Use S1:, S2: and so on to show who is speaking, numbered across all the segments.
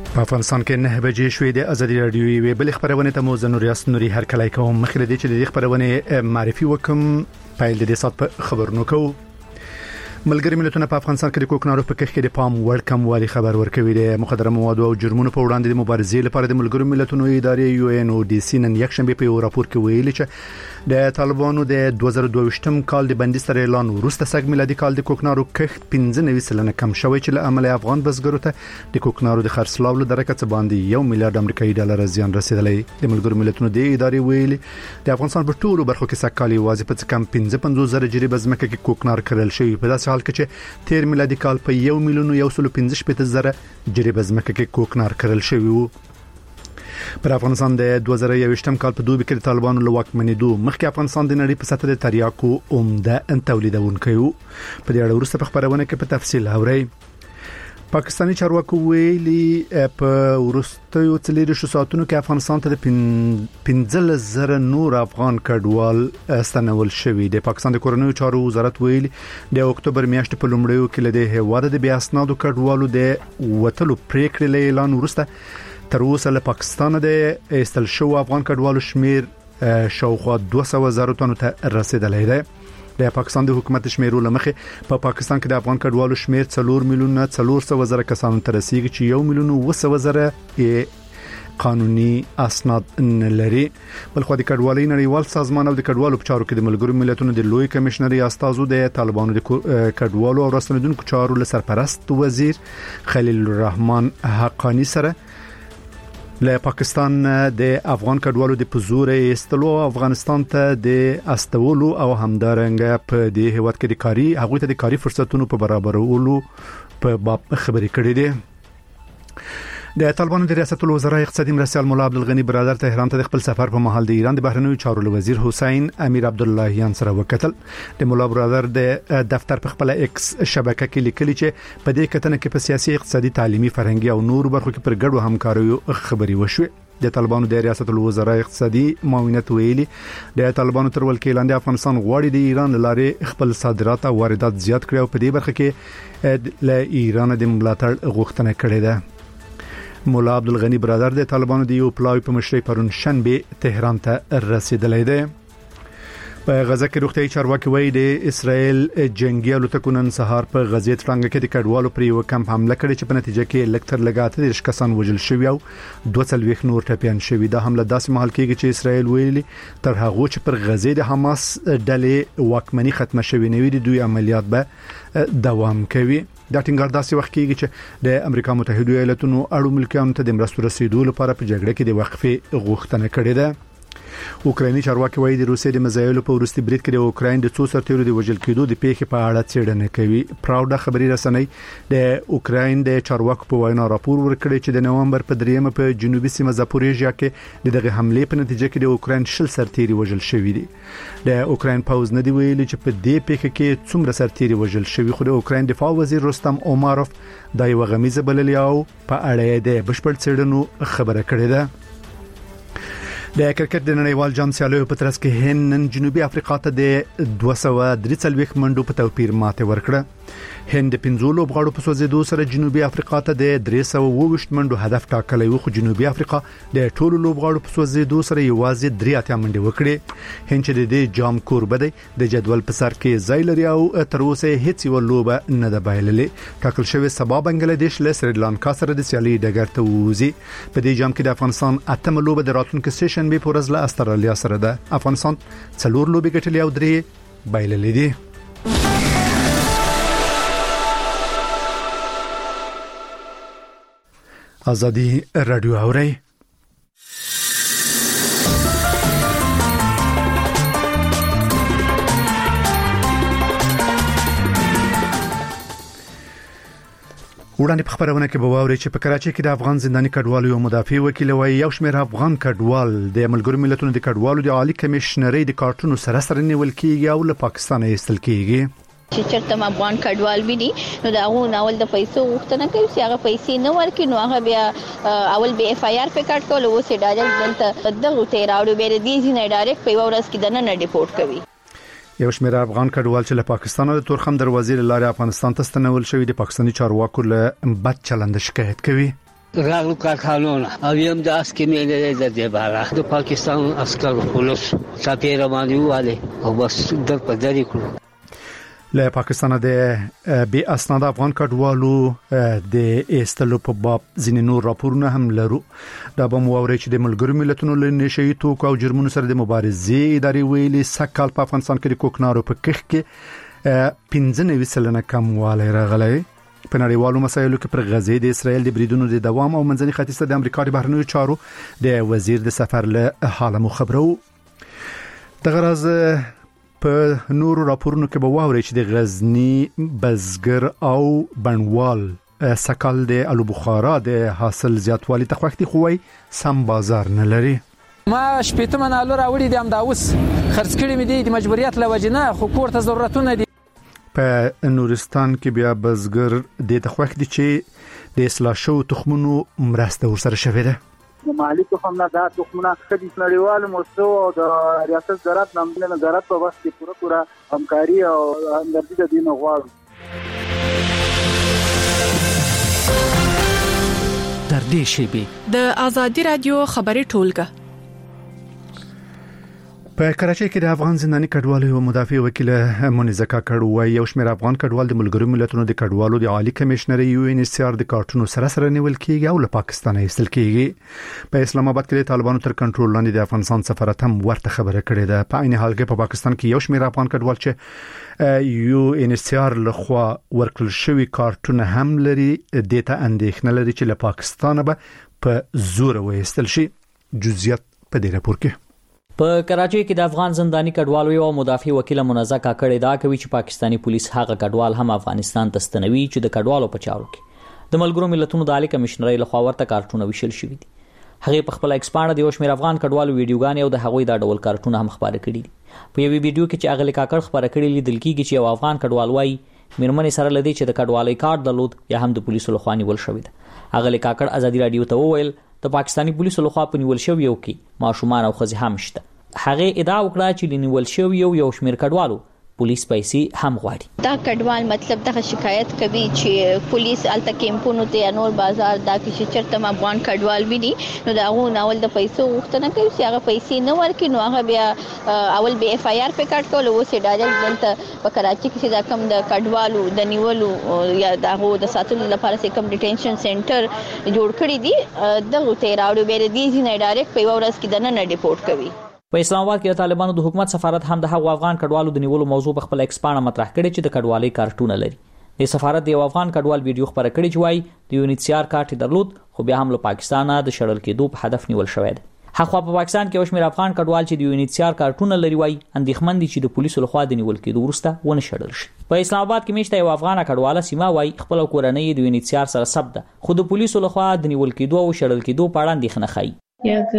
S1: په افغانستان کې 9 بجې شوې د ازادي رادیو وی بل خبرونه ته موزه نوریاس نوري هر کله کوم مخکې د چې د خبرونه معرفي وکم پایل د سات په خبرونو کو ملګری ملتونه په افغانستان کې د کوکنارو په کښ کې د پام وړ کم والی خبر ورکوي د مخدره موادو او جرمونو په وړاندې د مبارزې لپاره د ملګری ملتونو ادارې یو ان او ډي سي نن یک شنبه په یو راپور کې ویلي چې د طالبانو د 2022م کال د بندي سره اعلان وروسته سږ میلادي کال د کوکنارو کښ 15% کم شوی چې له عمل افغان بزګرو ته د کوکنارو د خرڅلاو له درکه څخه باندې 1 میلیارډ امریکایي ډالر زیان رسیدلی د ملګری ملتونو د ادارې ویلي د افغانستان په ټولو برخو کې سږ کال واځي په کم 55,000 جریبه ځمکه کې کوکنار کرل شوی په داسې حال کې چې تیر میلادي کال په 1,115,000 جریبه ځمکه کې کوکنار کرل شوی وو پر افغانستان د 2021م کال په دوبي کې طالبانو له واکمنېدو مخکې افغانستان د نړۍ په سطح د تریاکو عمده تولیدونکی وو په دې اړه وروسته په خبرونه کې په تفصیل اورئ پاکستاني چارواکو ویلي په ورستیو 3 ساعتونو کې افغانستان ته د 15,000 نور افغان کډوال استنول شوی د پاکستان د کورنیو چارو وزارت ویلي د اکتوبر میاشتې په لومړیو کې له هیواد د بیا اسنادو کډوالو د وټلو پریکړې له اعلان وروسته تر اوسه له پاکستان د استل شو افغان کډوالو شمیر شاوخوا 200,000 تنو ته رسیدلی دی د پاکستان د حکومت شمیرو لمخې په پاکستان کې د افغان کډوالو شمیر 4,400,000 کسانو ته رسیدي چې 1,900,000 قانوني اسناد نه لري بلخو د کډوالۍ نړیوال سازمان او د کډوالو په چارو کې د ملګرو ملتونو د لوی کمشنري استازو د طالبانو د کډوالو او راستنیدونکو چارو له سرپرست وزیر خلیل الرحمن حقانی سره له پاکستان د افغان کډوالو د پزور استلو افغانستان ته د استولو او همدارنګ په دې هیواد کې د کاری هغه ته د کاری فرصتونو په برابرولو په باب خبرې کړې دي د طالبانو د ریاست الوزرا اقتصادي مرستيال مولا عبدالغنی برادر تهران ته خپل سفر په محل د ایران د بهرنیو چارو وزیر حسین امیر عبداللهیان سره وکتل د مولا برادر د دفتر په خپل ایکس شبکه کې لیکلي چې په دې کتنه کې په سیاسي اقتصادي تعلیمي فرهنګي او نور برخو کې پر ګډو همکاریو خبري وشوه د طالبانو د ریاست الوزرا اقتصادي معاونت ویلي د طالبانو تر ولکې لاندې افغانستان غواړي د ایران لارې خپل صادرات او واردات زیات کړي او په دې برخه کې له ایران د ملاتړ غوښتنه کړې ده مولا عبدالغنی برادر د طالبانو د یو پلاوی په مشرۍ پرون شنبه تهران ته رسیدلی دی په غزه کې روغتيایي چارواکي وایي د اسرائیل جنگي الوتکو نن سهار په غزې ترڅنګ کې د کډوالو پر یو کمپ حمله کړې چې په نتیجه کې لکتر لګاته د کسان وژل شوی او 240 نور ټپيان شوی د حمله داسې محل کېږي چې اسرائیل ویلي تر هغه چې پر غزې د حماس ډلې واکمنۍ ختمه شوی نه وي د دوی عملیات به دوام کوي دا ټینګار داسې وخت کېږي چې د امریکا متحده ایالاتونو اړو ملکیانو ته د مرستو رسیدو لپاره په جګړه کې د وقفې غوښتنه کړې ده اوکرایني چارواکي وایي د روسیې د مزایلو په ورستي برید کې د اوکراین د 200 سرتیرو د وژل کېدو د پیښې په اړه څېړنه کوي پراوډا خبري رسنۍ د اوکراین د چارواکو په وینا راپور ورکړی چې د نومبر په 3 په جنوبي سیمه زاپوریژیا کې دغه حمله په نتیجه کې د اوکراین 10 سرتیري وژل شوی دي د اوکراین پاوز نه دی ویلي چې په دې پیښه کې څومره سرتیري وژل شوی خو د اوکراین دفاع وزیر رستم اوماروف د یو غمیزه بللی او په اړه د بشپړ څېړنو خبره کړې ده د کرکټ د نړیوال جام سیالیو په ترڅ کې هند جنوبي افریقا ته د 243 منډو په توپیر ماته ورکړه هند 15 لوبغاړو په سوځېدو سره جنوبي افریقا ته د 320 منډو هدف ټاکلی و خو جنوبي افریقا د ټولو لوبغاړو په سوځېدو سره یوازې 3 منډې وکړې هند چې د جام کوربه دی د جدول په سر کې ځای لري او تر اوسه هیڅ یو لوبه نه ده بایللې ټاکل شوی سبا بنگلاديش له سریلانکا سره د سیالي ډګر ته ووزي په دې جام کې د افغانستان اتم لوبه د راتلونکو سیشن به پورز له استرالیا سره ده افغانستان 4 لوبې ګټلې او 3 بایللې دي ازادي رادیو اوري وړاندې په خبرونه کې به واوري چې په کراچۍ کې د افغان زنداني کډوالو یو مدافع وکیل وایي یو شمېر افغان کډوال د ملګرو ملتونو د کډوالو د عالی کمشنري د کارتونو سره نیول کیږي او له پاکستان ایستل کیږي
S2: چې چرته افغان کډوال وي نو دا غو ناول د پیسو غوښتنه کوي چې هغه پیسې نه ورکړي نو هغه بیا اول به اف آی آر په کټ کول او سي ډایرکټ دلته دغه ته راوړي به د دې نه ډایرکټ په ورځ کې دنه ډیپورټ کوي
S1: یو شمېر افغان کډوال چې له پاکستان او تورخم دروازې لاره افغانستان ته ستنول شوی د پاکستاني چارواکو له بد چلند شکایت کوي
S3: راغلو کارخانونه او یم د اسکیمې نه د بارا د پاکستان عسکرو پولیس ساتیر باندې واله او بس در په دری کړو
S1: له پاکستان د بي اسناد افغان کډوالو د استلو په باب ځینې نور راپورونه هم لرو دا به مو اوري چې د ملګرو ملتونو له نشي توکو او جرمونو سره د مبارزې ادارې ویلي سکهال په افغانستان کې د کوکنارو په کښ کې 15% کموالی راغلی په نړیوالو مسایلو کې پر غزه د اسرایل د بریدونو د دوام او منځني ختیځ د امریکا د بهرنیو چارو د وزیر د سفر له حاله مو خبرو د غرض په نورو راپورونو کې به واوري چې د غزنی بزګر او بڼوال سکهال د الو بخارا د حاصل زیاتوالی تخوختي خوي سم بازار نه لري
S4: ما شپېته منالو راوړي دي هم دا اوس خرڅ کړي مې دي د مجبوریت لوجنه خو کور ته ضرورتونه دي
S1: په نورستان کې بیا بزګر د تخوخ دي چې د اصلاح شو تخمونو مرسته ورسره شوې ده
S5: مالی تخم نه دا تخمونه خدي نړیوال مستو او د ریاست زراعت نامنه نظارت په وخت کې پوره همکاري او همدردي د دین غواړو
S6: در دې شیبي
S7: د ازادي رادیو خبري ټولګه
S1: په کراچۍ کې د افغان زنداني کډوالو او مدافع وکیل منیزه کاکړ وایي یو شمېر افغان کډوال د ملګرو ملتونو د کډوالو د عالی کمشنر UNHCR د کارتونو سره نیول کیږي او له پاکستان ایستل کیږي په اسلام آباد کې د طالبانو تر کنټرول لاندې د افغانستان سفارت هم ورته خبره کړې ده په عین حال کې په پاکستان کې یو شمېر افغان کډوال چې UNHCR لخوا ورکړل شوی کارتونه هم لري د ته اندېښنه لري چې له پاکستان به په زور وایستل شي جزئیات په دې راپور کې
S8: په کراچۍ کې د افغان زنداني کډوالو یو مدافع وکیل منزه کاکړ دا کوي چې پاکستانی پولیس هغه کډوال هم افغانستان ته ستنوي چې د کډوالو په چارو کې د ملګرو ملتونو د عالی کمشنرۍ لخوا ورته کارتونه ویشل شوی دي هغه په خپل ایکسپانډ د یو شمېر افغان کډوالو ویډیوګانې او د هغوی د ډول کارتونه هم خبره کړي دي په یوه ویډیو کې چې اغلی کاکړ خبره کړي لیدل کېږي چې یو افغان کډوال وایي میرمنې سره لدی چې د کډوالۍ کارت درلود یا هم د پولیسو لخوا نیول شوی ده اغلی کاکړ ازادي رادیو ته وویل د پاکستانی پولیسو لخوا په نیول شوی یو کې ماشومان او ښځې هم شته هغه ادعا وکړه چې لنیول شوی یو شمېر کډوالو پولیس پیسې هم غواړي
S2: دا کډوال مطلب دغه شکایت کوي چې پولیس الته کیمپونو ته نور بازار دا کې چرته افغان کډوال ویني نو دا غو ناول د پیسو غوښتنه کوي چې هغه پیسې نه ورکړي نو هغه بیا اول به FIR په کټ کول او سې ډاجل دلته په کراچۍ کې دا کم د کډوالو د نیولو یا دغه د ساتلو لپاره چې کم ډیټینشن سنټر جوړ کړی دي دغه ته راوړي به دې ځینې ډایرکټ په ورځ کې دنه ډیپورټ کوي
S8: په اسلام آباد کې د طالبانو د حکومت سفارت هم د هغو افغان کډوالو د نیولو موضوع په خپل ایکسپانډ مطرح کړي چې د کډوالۍ کارتونه لري د سفارت د یو افغان کډوال ویډیو خبره کړي چې وایي د UNHCR کارت درلود خو بیا هم له پاکستانه د شړل کېدو په هدف نیول شوی دی هغه په پاکستان کې یو شمېر افغان کډوال چې د UNHCR کارتونه لري وایي اندېښمن دي چې د پولیسو لخوا د نیول کېدو وروسته ونه شړل شي په اسلام آباد کې میشته یو افغان کډوال سیما وایي خپل کورنۍ د UNHCR سره ثبت ده خو د پولیسو لخوا د نیول کېدو او شړل کېدو په اړه اندېښنه ښيي
S9: یک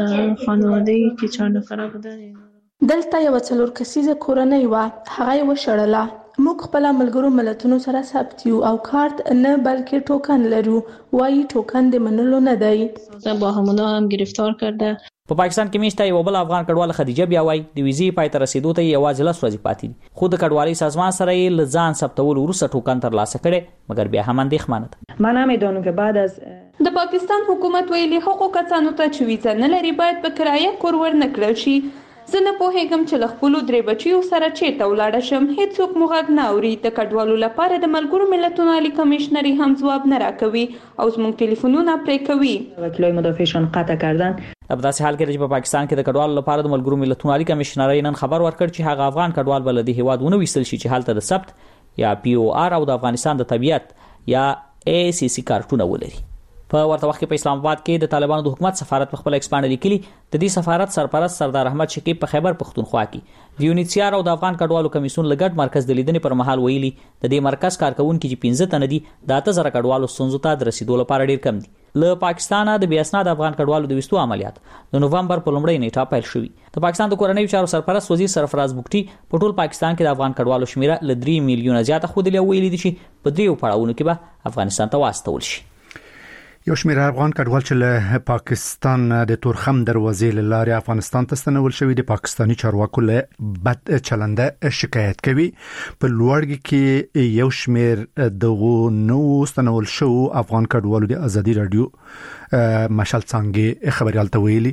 S9: خانواده کې 4 نفره بودن
S10: دلته یو څلور کسیزه کورنۍ و هغه وشړله موږ خپل ملګرو ملتونو سره ثبت یو او کارت نه بلکې ټوکن لرو وایي ټوکن د منلو نه دی
S9: با همونا هم گرفتار کرده
S8: په پاکستان کې میشته یو بل افغان کډوال خدیجه بیا وایي د ویزې پای ته رسیدو ته یوازې 10 ورځې پاتې دي خو د کډوالۍ سازمان سره یې له ځان ثبتولو وروسته ټوکن ترلاسه کړي مګر بیا هم اندېښمنه ده
S11: من نمیدونم که بعد از
S10: د پاکستان حکومت ویلي حقوق کسانو ته چې ویزه نه لري باید په کرایه کور ورنکړل شي زه نه پوهیږم چې له خپلو درې بچیو سره چیرته ولاړه شم هیڅوک مو غږ نه اوري د کډوالو لپاره د ملګرو ملتونو عالی کمشنري هم ځواب نه راکوي او زموږ ټلیفونونه پرې کوي
S11: وکیلای مدافعشان قطع کردن
S8: په داسې حال کې چې په پاکستان کې د کډوالو لپاره د ملګرو ملتونو عالی کمشنري نن خبر ورکړ چې هغه افغان کډوال بل د هیواد ونه ویستل شي چې حالت د ثبت یا POR او د افغانستان د طبيعت یا ACC کارتونه ولري په ورته وخت کې په اسلام آباد کې د طالبانو د حکومت سفارت په خپل ایکسپانډ لیکلي د دې سفارت سرپرست سردار احمد شکیب په خیبر پختونخوا کې د UNHCR او د افغان کډوالو کمیسیون لګډ مرکز د لیدنې پر مهال ویلي د دې مرکز کارکونکو چې 15 تنه دي د 8000 کډوالو ستونزو ته د رسیدو لپاره ډیر کم دي له پاکستانه د بیا اسناد افغان کډوالو د وستو عملیات د نوومبر په لومړۍ نیټه پیل شوي د پاکستان د کورنۍ چارو سرپرست وزیر سرفراز بوکټي په ټول پاکستان کې د افغان کډوالو شمیره ل 3 میلیونه زیاته خودلې ویلي دي چې په دریو پړاوونو کې به افغانستان ته واستول شي
S1: یو شمېر افغان کډوال چې له پاکستان د تورخم دروازې لارې افغانستان ته ستنول شوي د پاکستاني چارواکو له بد چلنده شکایت کوي. په لوړګي کې یو شمېر دغه نو ستنول شو افغان کډوالو د ازادي رادیو مشال څنګه خبريال ته ویلي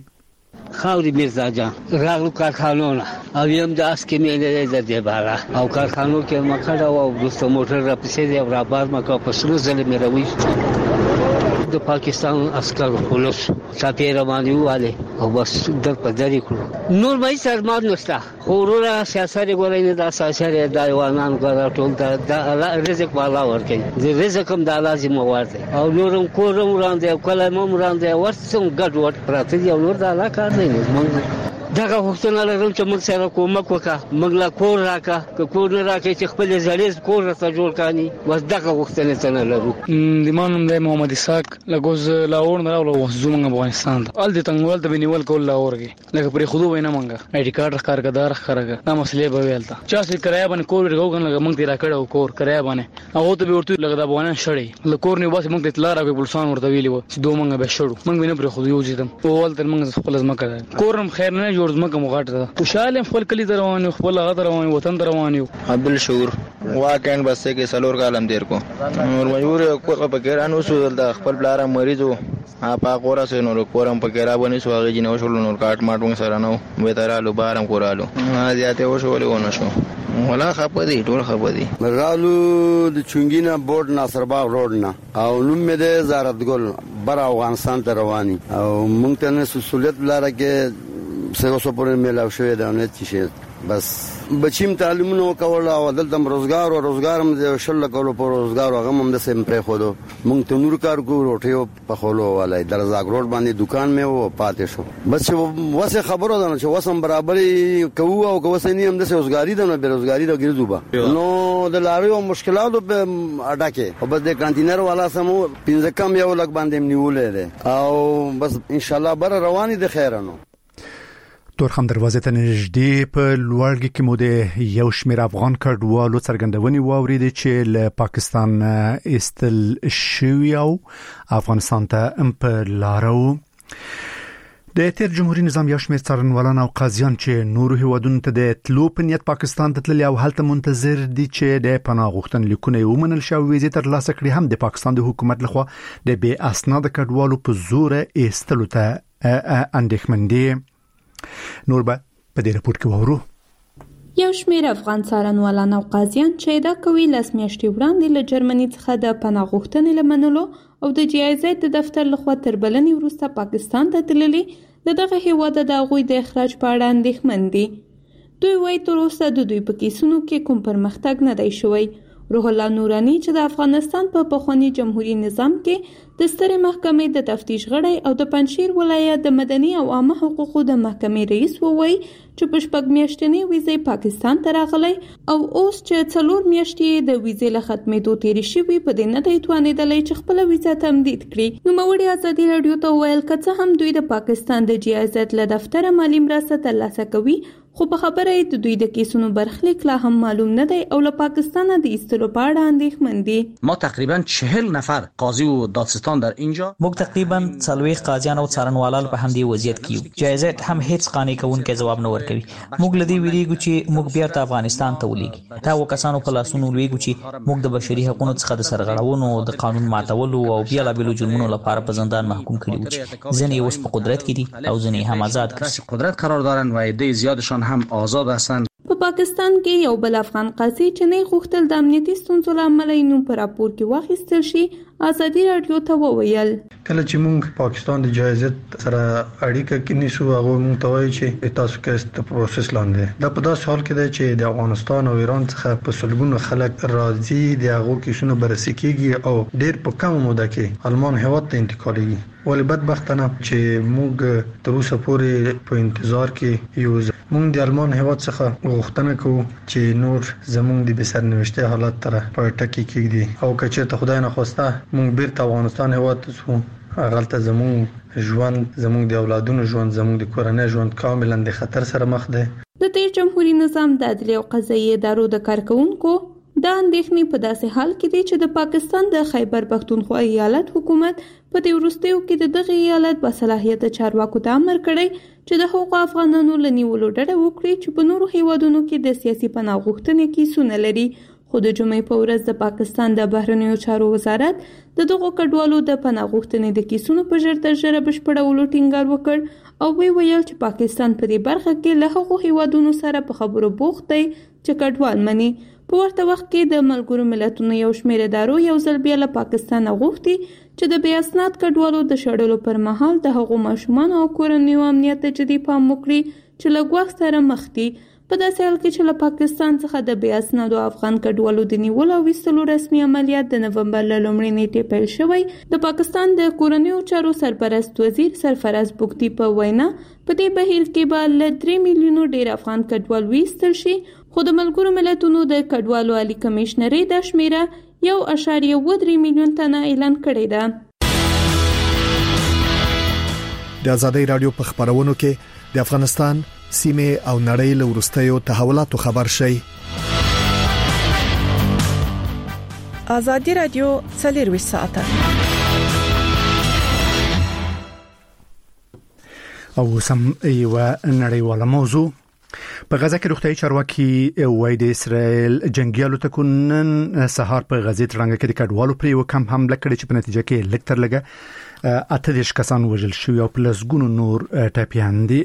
S3: خاوري میرزا جان راغلو کارخانونه او یم د اسکې مې نه زده بالا او کارخانو کې مخړه او دوست موټر را پسې دی او را باز ما کو په سلو ځله مې راوي د پاکستان عسكر پولیس ساتي رواني واله او بس در په دری کړو نور مې سرماد نشته خورونه سیاست غوړې د اساسي د ایوانان غوړ ټول د رزق والا ورکې د رزق هم د لازم ورته او نورم کورم وړاندې کلمه وړاندې ورسم ګډ وټ پراته دی نور د علاقه نه مونږ دغه وختونه لرم چې موږ سره کومک وکړه موږ لا کور راکا که کور نه راکې چې خپل ځړېز کور راته جوړ کاني بس دغه وختونه څنګه لرو
S12: د مانم د محمد اسحاق لګوز لاور نه راولو زمونږ افغانستان ال د تنګول د بنیول کول لاورږي لکه پرې خودو وینا مونږه آی ډی کارت کارګدار خرګه دا مسلې به ویلته چا چې کرایه باندې کور ورغو کنه مونږ تیرا کړو کور کرایه باندې هغه ته به ورته لګدا افغانان شړې لکور نه بس مونږ اطلاع راغی پولیسان ورته ویلی و چې دوه مونږ به شړو مونږ نه پرې خودو یو ځیدم اول تر مونږ خپل ځما کړه کورم خیر نه جوړ ځما کوم غاټه خوشاله خپل کلی روان خپل هغه روان وطن روان یو
S13: عبد الشکور واکن بس کې سلور کالم دیر کو نور مجبور کو په ګرانو سو د خپل بلاره مریضو اپا قورا سه نور کورم په ګرا باندې سو هغه جنو شول نور کاټ ماټو سره نو به ترالو بارم کورالو زیاته وشول ونه شو ولا خپدي ټول خپدي
S14: مرالو د چونګینا بورډ ناصرباغ روډ نه او نوم مې د زارت ګل بر افغانستان ته رواني او مونږ ته مسؤلیت لاره کې سره سپورې ملاو شوې ده نه چې بس بچیم تعلیمونو کول او دلته روزګار هم د شل کولو په روزګار هغه هم د سیم پرې خودو مونږ ته نور کار کو روټیو په خولو والای درزاګ روډ باندې دکان مې و پاتې شو بس وسه خبرو ده چې وسم برابرې کوو او کوسه نه هم د روزګاری ده نه بیروزګاری ده ګرځوبا نو د لارو مشکلاتو په اډا کې او بس د کانتینر والا سمو پنځه کم یو لګ باندې نیولې ده او بس ان شاء الله بر رواني د خیرانو
S1: تورخم دروازې ته نږدې په لوړګي کې مو د یو شمېر افغان کډوالو څرګندونې واوریدې چې له پاکستان استل شوی او افغانستان ته په لارو د تیر جمهوریت نظام یو شمېر څارنوالان او قاضیان چې نورو هیوادونو ته د تلو په نیت پاکستان ته تللي او هلته منتظر دي چې د پناه غوښتنې لیکونه ومنل شي او ویزې ترلاسه کړي هم د پاکستان د حکومت لخوا د بې اسناد کډوالو په زور ایستلو ته اندېښمن دي. نور به په دې رپورت کې وورو
S10: یو شمېر افغان څارنوالان او قاضیان چې دا کوي لاس میاشتې وړاندې له جرمني څخه د پناه غوښتنې لمنلو او د جایزې د دفتر لخوا تر بلنې وروسته پاکستان ته تللي د دغه هیواد د هغوی د اخراج په اړه اندېښمن دي. دوی وایي تر اوسه د دوی په کیسونو کې کوم پرمختګ نه دی شوی. روح الله نورانی چې د افغانستان په پخواني جمهوریت نظام کې د سترې محکمې د تفتیش غړی او د پنجشیر ولایت د مدني او عامه حقوقو د محکمې رئیس وویل چې په 6 میاشتنې ویزې پاکستان ته راغلی او اوس چې 4 میاشتې د ویزې له ختمېدو تېرې شوي په دې نه دی توانېدلی چې خپله ویزه تمدید کړي. نوموړي ازادي راډیو ته وویل که څه هم دوی د پاکستان د جایزت له دفتره مالي مرسته ترلاسه کوي خو په خبره د دوی د کیسونو برخلیک لا هم معلوم نه دی او له پاکستانه د ایستلو په اړه اندېښمن دي.
S6: ما تقریبا 40 نفر قاضی و دادستان در اینجا
S8: موږ تقریبا 40 قاضیان او څارنوالان په همدې وضعیت کې یو. جایزت هم هیڅ قانع کوونکی جواب نه ورکوي. موږ لدی ویریږو چې موږ بیا ته افغانستان ته ولېږي. دا وکاسانو په لاسونو لویږو چې موږ د بشري حقوقو څخه د سرغړونو د قانون ماتولو او بیا لا بیلو جرمونو لپاره په زندان محکوم کړي وو چې ځنې اوس په قدرت کې دي او ځنې هم آزاد کړي.
S6: قدرت قرار دارن و عده زیادشان هم آزاد هستند.
S10: په پاکستان کې یو بل افغان قاضي چې نه غوښتل د امنیتي ستونزو له امله یې نوم په راپور کې واخیستل شي ازادي راډیو ته وویل
S15: کله چې موږ پاکستان د جایزت سره اړیکه کې نیسو هغه موږ ته وایي چې تاسو کې د پروسس لاندې دا په داس حال کې دی چې د افغانستان او ایران څخه په سلګونو خلک راځي د هغه کیسونو بررسي کیږي او ډېر په کم موده کې المان هیواد ته انتقالېږي. ولې بدبختانه چې موږ تر اوسه پورې په انتظار کې یو موږ د المان هیواد څخه غوښتنه کوو چې نور زموږ د بسرنوشته حالت تر په ټکی کېږي او که چېرته خدای نه خواسته موږ بیرته افغانستان هیواد ته ځو هغلته زموږ ژوند زموږ د اولادونو ژوند زموږ د کورنۍ ژوند کاملا د خطر سره مخ دی.
S10: د تیر جمهوریت نظام د عدلیې او قضایي ادارو د کارکونکو دا اندېښنې په داسې حال کې دي چې د پاکستان د خیبر پختونخوا ایالت حکومت په دې وروستیو کې د دغه ایالت باصلاحیته چارواکو ته امر کړی چې د هغو افغانانو له نیولو ډډه وکړي چې په نورو هیوادونو کې د سیاسي پناه غوښتنې کیسونه لري. خو د جمعې په ورځ د پاکستان د بهرنیو چارو وزارت د دغو کډوالو د پناه غوښتنې د کیسونو په ژر تر ژره بشپړولو ټینګار وکړ او ویل چې پاکستان په دې برخه کې له هغو هیوادونو سره په خبرو بوخت دی چې کډوال مني. په ورته وخت کې د ملګرو ملتونو یو شمېر ادارو یو ځل بیا له پاکستان غوښتي چې د بې اسناد کډوالو د شړلو پر مهال د هغو ماشومانو او کورنیو امنیت ته جدي پام وکړي چې له ګواښ سره مخ دي. په داسې حال کې چې له پاکستان څخه د بې اسنادو افغان کډوالو د نیولو او ویستلو رسمي عملیات د نومبر له لومړۍ نیټې پیل شوی، د پاکستان د کورنیو چارو سرپرست وزیر سرفراز بوګتي په وینا په دې بهیر کې به له 3 میلیونو ډیر افغان کډوال ویستل شي، خو د ملګرو ملتونو د کډوالو عالی کمشنري د شمیره 1.3 میلیون تنه اعلان کړی ده.
S16: د آزادۍ رادیو په خبرونو کې د افغانستان سیمه او نړۍ له ورستیو تحولاتو خبر شي.
S7: آزادۍ رادیو 24 ساعته
S1: او سم یو نړیواله موضوع. په غزه کې روغتيایي چارواکي وایي د اسرائیل جنگیالو ته نن سهار په غزه ترنګ کې د کډوالو پر یو کمپ حمله کړې چې په نتیجه کې لکتر لګه 8 کسان وژل شوي او پلسګونو نور ټپيان دي.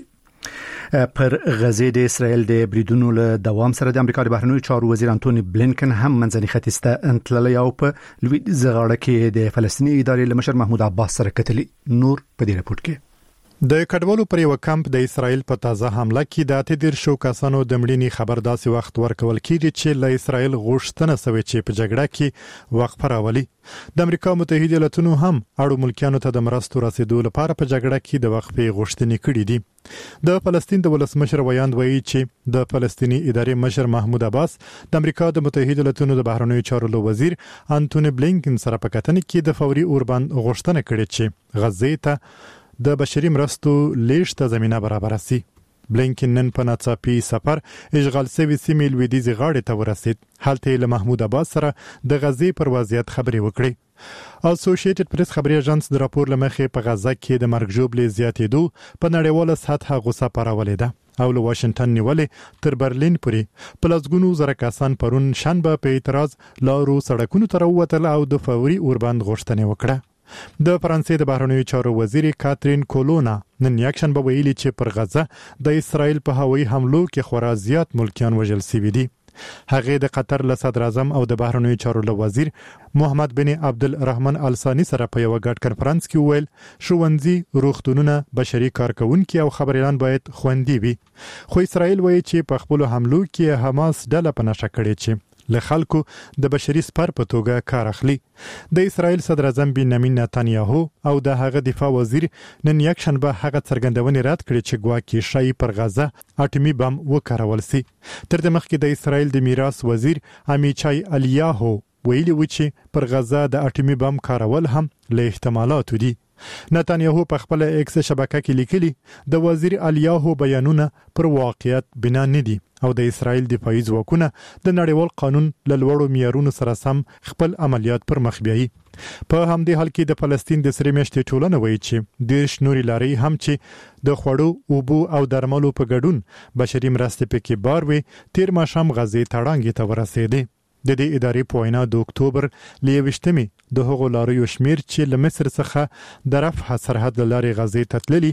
S1: پر غزه د اسرائیل د بریدونو له دوام سره د امریکا د بهرنیو چارو وزیر انټونی بلینکن هم منځني ختیځ ته انتللی او په لوی زغړه کې د فلسطیني ادارې لمشر محمود عباس سره کتلی. نور په دې راپورټ کې
S17: د کډوالو پر یو کمپ د اسرائیل په تازه حمله کې د 8 کسانو د مړینې خبر داسې وخت ورکول کیږي چې له اسرائیل غوښتنه شوې چې په جګړه کې وقفه راولي. د امریکا متحده ایالاتونو هم اړو ملکیانو ته د مرستو رسیدو لپاره په جګړه کې د وقفې غوښتنې کړې دي. د فلسطین د ولسمشر ویاند وایي چې د فلسطینی ادارې مشر محمود عباس د امریکا د متحده ایالاتونو د بهرنیو چارو وزیر انټونی بلینکن سره په کتنه کې د فوري اوربند غوښتنه کړې چې غزه ته د بشري مرستو لیږد زمينه برابر شي. بلینکن نن په ناڅاپي سفر اشغال شوی سیمې لویدیځ غاړې ته ورسید. هلته له محمود عباس سره د غزې پر وضعیت خبرې وکړې. اسوسییټډ پریس خبري اژانس د راپور لمخې په غزه کې د مرګ ژوبلې زیاتېدو په نړیواله سطح غوسه پارولې ده او له واشنگټن نیولې تر برلین پورې په لسګونو زره کسان پرون شنبه په اعتراض لارو سړکونو ته راووتل او د فوري اوربند غوښتنه وکړه. د فرانسې د بهرنیو چارو وزیر کاترین کولونا نن یکشنبه ویلي چې پر غزه د اسرائیل په هوایي حملو کې خورا زیات ملکیان وژل شوي دي. هغه د قطر له صدر اعظم او د بهرنیو چارو وزیر محمد بن عبد الرحمن الثانی سره په یو غټ کنفرانس کې ویل ښوونځي، روغتونونه، بشري کارکونکي او خبريالان باید خوندي وي. خو اسرائیل وایي چې په خپل حملو کې حماس ډله په نشه کړې چې له خلکو د بشري سپر په توګه کار اخلي. د اسرائیل صدر اعظم بنیامین نتانیاهو او د هغه دفاع وزیر نن یکشنبه هغه څرګندونې رد کړې چې ګواکې شای پر غزه اټومي بم وکارول شي. تر دې مخکې د اسرائیل د میراث وزیر امیچای الیاهو ویلي و چې پر غزه د اټومي بم کارول هم له احتمالاتو دي. نتانیاهو په خپل ایکس شبکه کې لیکلي د وزیر الیاهو بیانونه پر واقعیت بنا نه دي او د اسرائیل دفاعي ځواکونه د نړیوال قانون له لوړو معیارونو سره سم خپل عملیات پر مخ بیایي. په همدې حال کې د فلسطین د سری میاشتې ټولنه وایي چې د شنوري لاري هم چې د خوړو، اوبو او درملو په ګډون بشري مرستې پکې بار وي تیر ماښام غزې تړانګې ته ورسېدې. د دې ادارې په وینا د اکتوبر ل 21 د هغو لاریو شمیر چې له مصر څخه د رفح سرحد لارې غزې ته تللي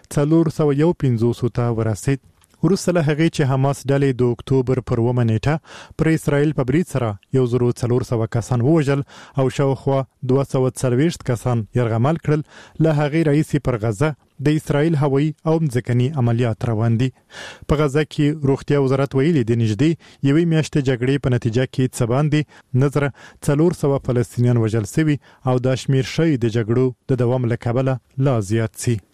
S17: 450 ته ورسید. وروسته له هغې چې حماس ډلې د اکتوبر پر 9 نیټه پر اسرائیل په برید سره 1400 کسان ووژل او شاوخوا 240 کسان یرغمل کړل، له هغې راهیسې پر غزه د اسرائیل هوایي او ځمکني عملیات روان دي. په غزه کې روغتیا وزارت ویلي د نږدې یوې میاشتې جګړې په نتیجه کې څه باندې نظر 400 فلسطینیان وژل شوي او د شمیر شي د جګړو د دوام له کبله لا زیات شي.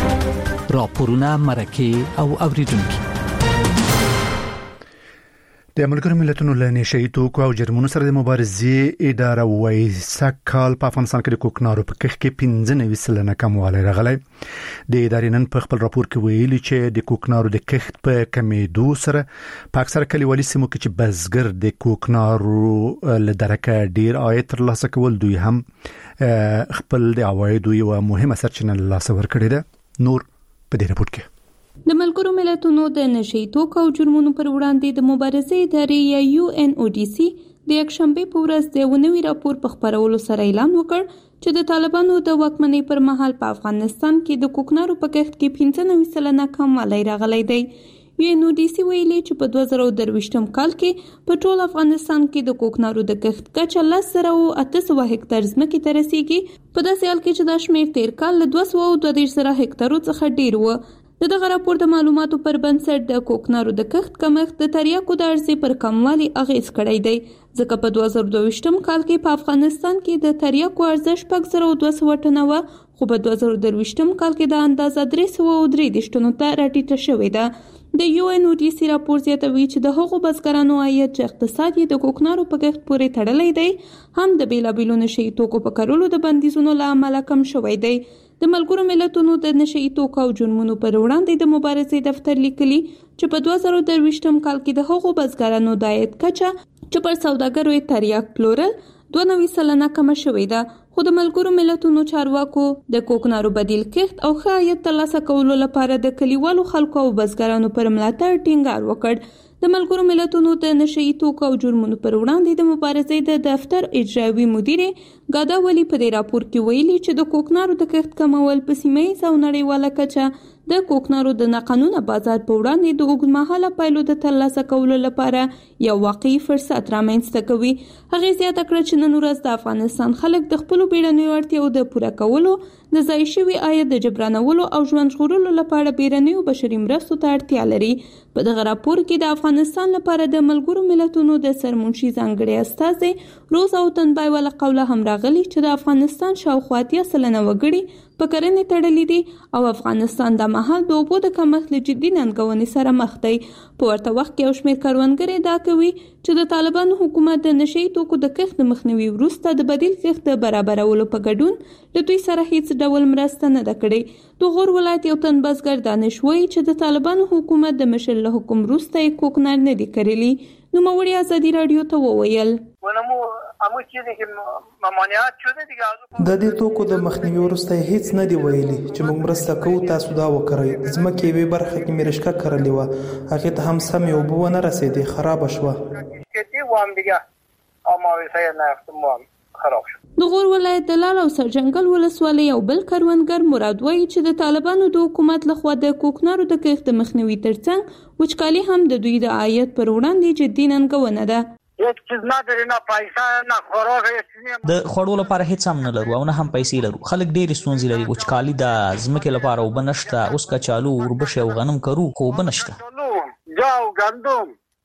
S18: راپورونه مرکه او اوریدونکو
S1: د ملګرو ملتونو له نشئی توکو او جرمونو سره د مبارزې اداره وايي سکهال په افغانستان کې د کوکنارو په کښت کې 15% کموالی راغلی. د ادارې نن په خپل راپور کې ویلي چې د کوکنارو د کښت په کمیدو سره په اکثره کلیوالي سیمو کې چې بزګر د کوکنارو له درکه ډیر عاید ترلاسه کول دوی هم خپل د عوایدو یو مهمه سرچینه له لاسه ورکړې ده. نور په دې راپور کې
S10: د ملګرو ملتونو د نشئی توکو او جرمونو پر وړاندې د مبارزې ادارې یا UNODC د یکشنبه په ورځ د یو نوي راپور په خپرولو سره اعلان وکړ چې د طالبانو د واکمنۍ پر مهال په افغانستان کې د کوکنارو په کښت کې 15% کموالی راغلی دی. UNODC ویلي چې په 2023 کال کې په ټول افغانستان کې د کوکنارو د کښت کچه 10,800 هکتار ځمکې ته رسیږي، په داسې حال کې چې دا شمېر تیر کال له 232,000 هکتارو څخه ډیر و. دغه راپور د معلوماتو پر بنسټ د کوکنارو د کښت کمښت د تریاکو د عرضې پر کموالي اغیز کړی دی، ځکه په 2022 کال کې په افغانستان کې د تریاکو ارزښت 6,200 ټنه و، خو په 2023 کال کې د اندازه 333 ټنو ته راټیټه شوې ده. د UNODC راپور زیاتوي چې د هغو بزګرانو عاید چې اقتصاد یې د کوکنارو په کښت پورې تړلی دی هم د بیلابیلو نشئی توکو په کارولو د بندیزونو له امله کم شوی دی. د ملګرو ملتونو د نشئی توکو او جرمونو پر وړاندې د مبارزې دفتر لیکلي چې په 2023 کال کې د هغو بزګرانو د عاید کچه چې پر سوداګرو یې تریاک پلورل 92% کمه شوې ده، خو د ملګرو ملتونو چارواکو د کوکنارو بدیل کښت او ښه عاید ترلاسه کولو لپاره د کلیوالو خلکو او بزګرانو پر ملاتړ ټینګار وکړ. د ملګرو ملتونو د نشئی توکو او جرمونو پر وړاندې د مبارزې د دفتر اجرایوي مدیر ګادا ولی په دې راپور کې ویلي چې د کوکنارو د کښت کمول په سیمه ییزه او نړیواله کچه د کوکنارو د ناقانونه بازار په وړاندې د اوږدمهاله پایلو د ترلاسه کولو لپاره یو واقعي فرصت رامنځته کوي. هغې زیاته کړه چې نن ورځ د افغانستان خلک د خپلو بیړنیو اړتیاوو د پوره کولو، د ضایع شوي عاید د جبرانولو او ژوند ژغورلو لپاره بیړنیو بشري مرستو ته اړتیا لري. په دغه راپور کې د افغانستان لپاره د ملګرو ملتونو د سرمنشي ځانګړي استازی روز او تنبای ولا قوله هم راغلي چې د افغانستان شاوخوا 80% وګړي په کرنې تړلي دي او افغانستان د مهال د اوبو د کمښت له جدي ننګونې سره مخ دی. په ورته وخت کې یو شمېر کروندګر ادعا کوي چې د طالبانو حکومت د نشئی توکو د کښت د مخنیوي وروسته د بدیل کښت د برابرولو په ګډون له دوی سره هیڅ ډول مرسته نه ده کړې. د غور ولایت یو تن بزګر دانش وایي چې د طالبانو حکومت د مشر له حکم وروسته یې کوکنار نه دي کرلی. نوموړي ازادي رادیو ته وویل
S18: د دې توکو د مخنیوي وروسته هیڅ نه دی ویلي چې موږ مرسته کوو، تاسو دا وکړئ. ځمکې یوې برخه کې مې رشقه کرلې وه، هغې ته هم سمې اوبه ونه رسېدې، خرابه شوه.
S10: د غور ولایت د لال او سرجنګل ولسوالۍ یو بل کروندګر مراد وایي چې د طالبانو د حکومت لخوا د کوکنارو د کښت د مخنیوي ترڅنګ وچکالي هم د دوی د عاید پر وړاندې جدي ننګونه ده.
S8: د خوړو لپاره هیڅ هم نه لرو او نه هم پیسې لرو. خلک ډېرې ستونزې لري. وچکالي د ځمکې لپاره اوبه نشته، اوس کچالو، وربشې او غنم کرو خو اوبه نشته.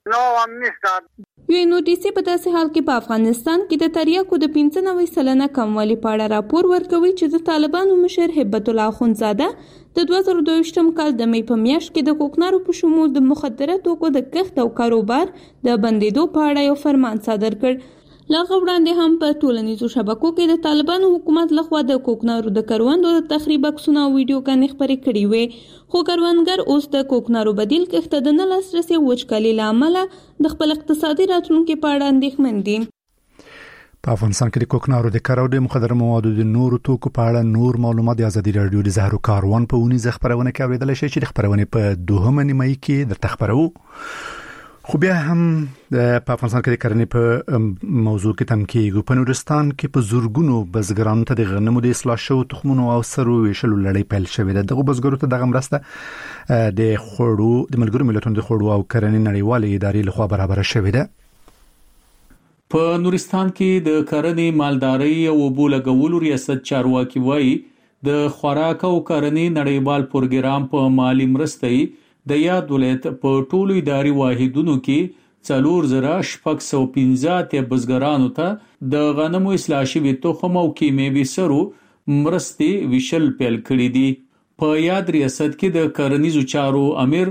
S10: UNODC په داسې حال کې په افغانستان کې د تریاکو د 95% کموالی په اړه راپور ورکوي چې د طالبانو مشر هبت الله اخوندزاده د 2022 کال د مې په میاشت کې د کوکنارو په شمول د مخدره توکو د کښت او کاروبار د بندیدو په اړه یو فرمان صادر کړ. لاغه وړاندې هم په ټولنیزو شبکو کې د طالبانو حکومت لخوا د کوکنارو د کروندو د تخریب عکسونه او ویډیوګانې خپرې کړې وې، خو کروندګر اوس د کوکنارو بدیل کښت د نه لاسرسي وچکالي له امله د خپل اقتصادي راتلونکي په اړه اندېښمن دي.
S1: په افغانستان کې د کوکنارو د کارولو د مخدره موادو د نورو توکو په اړه نور معلومات د ازادي رادیو د زهرو کاروان په اونیزه خبرونه کې اوریدل شي چې د خبرونه په دوهمه نیمه کې د تخبرو. خو بیا هم په افغانستان کې د کرنې په موضوع کې تم کېږي. په نورستان کې په زورګونو بزګرانو ته د غنمو د اصلاح شوو تخمونو او سرو ویشلو لړۍ پیل شوې ده. دغه بزګرو ته دغه مرسته د خوړو د ملګرو ملتونو د خوړو او کرنې نړیوالې ادارې لخوا برابر شوې ده.
S19: په نورستان کې د کرنې، مالدارۍ او اوبو لګولو ریاست چارواکي وایي د خوراک او کرنې نړیوال پروګرام په مالی مرستې د یاد ولایت په ټولو اداري واحدونو کې 4,615 بزګرانو ته د غنمو اصلاح شوي تخم او کیمیاوي سرو مرستې ویشل پیل کړي دي. په یاد ریاست کې د کرنیزو چارو امیر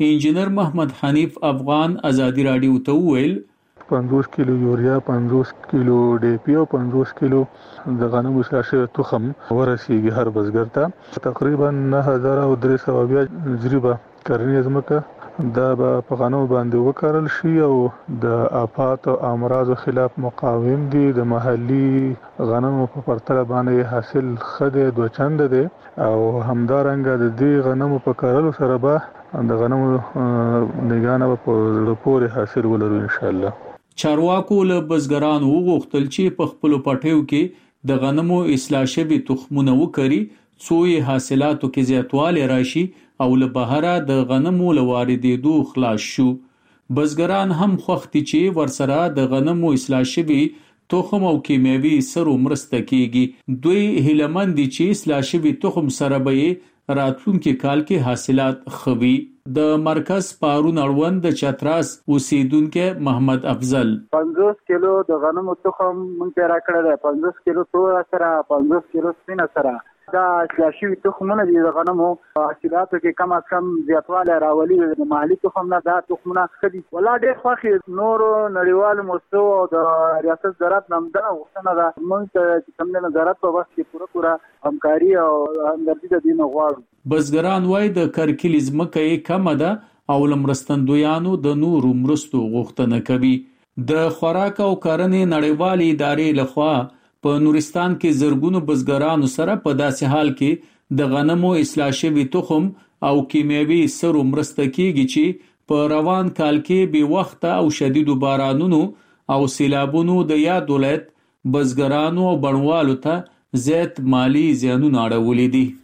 S19: انجینر محمد حنیف افغان ازادي رادیو ته وویل
S20: 50 کیلو یوریا 50 کیلو ډیپی او 50 کیلو د غنمو شاشه تخم ورسیږي هر بزګر ته تقریبا 9300 جریبه کرنیز مکه دا په غنمو باندې وکړل شي او د آفات او امراض خلاف مقاوم دي د محلي غنمو په پرتله باندې حاصل خده دوه چند دي او همدارنګه د دې غنمو په کارلو سره به د غنمو نگانه په پوره حاصل ولرو ان شاء الله.
S19: چارواکو له بزګرانو وغوښتل چې په خپل پټیو کې د غنمو اصلاح شوي تخمونه وکړي څو یې حاصلاتو کې زیاتوالی راشي او له بهره د غنمو له واردېدو خلاص شو. بزګران هم خوښ دي چې ورسره د غنمو اصلاح شوي تخم او کیمیاوي سرو مرسته کیږي. دوی هیلهمند دي چې اصلاح شوي تخم سره به راتلونکي کال کې حاصلات خوي. د مرکز پارون اړوند د چتراس اوسیدونکو محمد افضل
S5: 50 کیلو د غنمو تخم مونږ را کړل 50 کیلو تور سره 50 کیلو سپین سره دا شاشي تخمونه دي د غنمو حاصلاتو کې کم از کم زیاتوالی راولي د محلي تخمونه دا تخمونه خدي ولا ډېر خوښي نور نړیوال مستو او د ریاست زراعت نامدار وختونه دا مونږ چې کوم نه زراعت په وخت کې پوره همکاري او همدردي د دین غواړو.
S19: بزګران وای د کرکیلیز مکه کمه ده او لمرستندویانو د نورو مرستو غوښتنه کوي. د خوراک او کرنې نړیوالې ادارې لخوا په نورستان کې زرګونو بزګرانو سره په داسې حال کې د غنمو اصلاح شوي تخم او کیمیاوي سرو مرسته کیږي چې په روان کال کې بې وخته او شدیدو بارانونو او سیلابونو د یاد ولایت بزګرانو او بڼوالو ته زیات مالی زیانونه اړولي دي.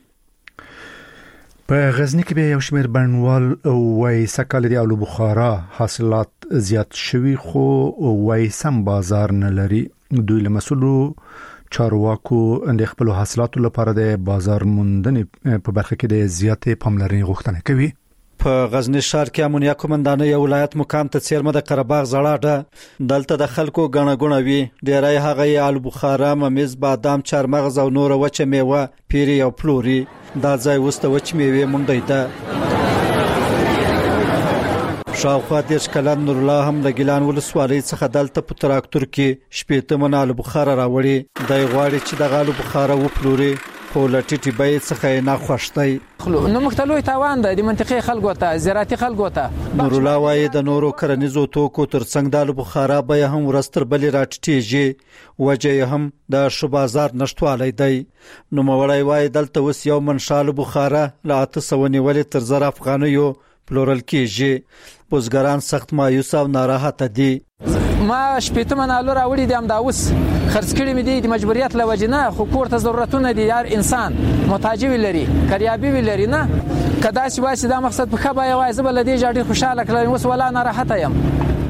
S1: په غزنی کې به یو شمېر بڼوال وای سکهال دی او بخارا حاصلات زیات شوي خو وای سم بازار نه لري. دوی له مسولو چارواکو د خپل حاصلاتو لپاره د بازار موندنې په برخه کې د زیاتې پاملرنې غوښتنه کوي.
S21: په غزنی ښار کې امنیه کومندانه یو ولایت مقام ته څیرمه د قرهباغ زړه دلته د خلکو غڼه غونه وی ډیرای هغه آل بخارا ممیز بادام چارمغز او نور وچه میوه پیری او پلوري دا ځای وسته وچ میوه مونډی ته شاوخوا دیش کلن نور الله هم د ګیلان ولسوالۍ څخه دلته په تراکتور کې شپېته من آل بخارا راوړي د غواړي چې د آل بخارا وپلوري خو لټیټي به څخه نه خوښتای
S4: نو مختلوي تاوان د منطقې خلکو ته زراعتي خلکو ته
S21: نور الله وايي د نورو کرنیزو توکو ترڅنګ د آل بخارا به هم ورستر بلې راټیږي وجه هم د شو بازار نشټوالای دی. نو مولای وايي دلته وس یو منشال بخارا لا 800 ولې تر زر افغانیو پلورل کېږي. بزګران سخت مایوس او ناراحته دي.
S4: ما شپېته من آلو راوړي دي همدا اوس خرڅ کړي مې دي د مجبوریت له وجې نه خو کور ته ضرورتونه دي هر انسان محتاج وي لري کریابي وي لري نه که داسې وایي چې دا مقصد په ښه بیه وایي زه به له دې ډېر خوشحاله کړم اوس ولا ناراحته یم.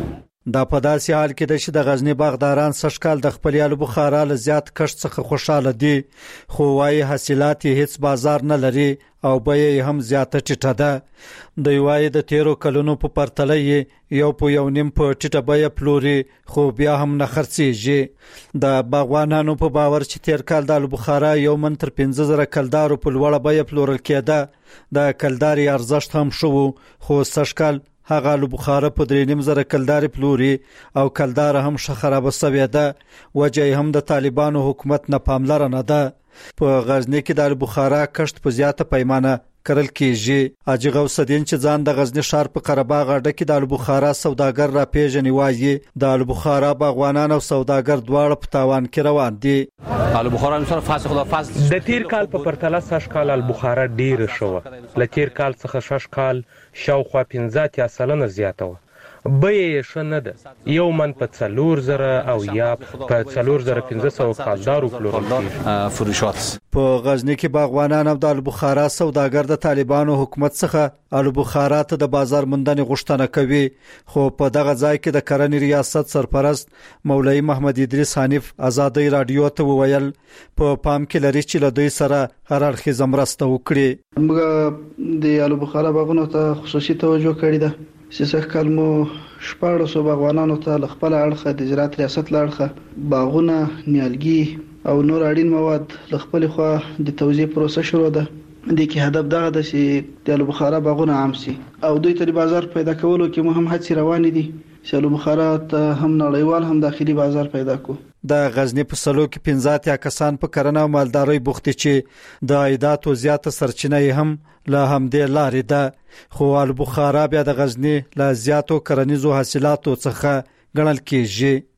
S21: دا په داسې حال کې ده چې د غزنی باغداران سږکال د خپل آل بخارا له زیات کښت څخه خوشاله دي خو وايي حاصلات هیڅ بازار نه لري او بیه هم زیاته ټیټه ده. دوی وايي د 13 کلونو په پرتله یو په یو نیم په ټیټه بیه پلوري خو بیا هم نه خرڅېږي. د باغوانانو په باور چې تیر کال د آل بخارا یو من تر 15000 کلدارو په لوړه بیه پلورل کېده د کلداري ارزښت هم شو خو سږکال هغه آل بخارا په 3.5 کلداري پلوري او کلدار هم خراب شوی ده وجه هم د طالبانو حکومت نه پاملرنه ده. په غزنی کې د آل بخارا کښت په زیاته پیمانه کرل کېږي. حاجی غوث الدین چې ځان د غزنی ښار په قرهباغ اډه کې د آل بخارا سوداګر را پیژني وایي د آل بخارا باغوانان او سوداګر دواړه په تاوان کې روان دي.
S22: آل بخارا مثلا فاصل د تیر کال په پرتله سږ کال آل بخارا ډیر شو ل تیر کال څخه شش کال شاوخوا 15% زیاته و بیه ښه نه ده یو من په 4000 او یا په 4500 کالدارو پلورل کېږي.
S21: په غزنی کې باغوانان او د آل بخارا سوداګر د طالبانو حکومت څخه آل بخارا ته د بازار موندنې غوښتنه کوي خو په دغه ځای کې د کرنې ریاست سرپرست مولوي محمد ادریس حنیف ازادي رادیو ته وویل په پام کې لري چې له دوی سره هر اړخیزه مرسته وکړي.
S23: موږ د آل بخارا باغونو ته خصوصي توجه کړې ده چې کال مو 1400 باغوانانو ته خپل اړخه د زراعت ریاست لړخه باغونه نیالګي او نور اړین مواد خپل خو د توزیع پروسه شروع ده. د کې هدف دغه د چې د آلو بخارا باغونه عام شي او دوی ته بازار پیدا کولو کې مهم هڅې روانې دي چې آلو بخارا ته هم نړیوال هم داخلي بازار پیدا کو.
S21: د غزنی په سلو کې 15 کسان په کرنه او مالدارۍ بوخت چې د عایداتو زیاته سرچینه هم له همدې لارې ده خو آلو بخارا بیا د غزنی له زیاتو کرنیزو حاصلاتو څخه ګڼل کېږي.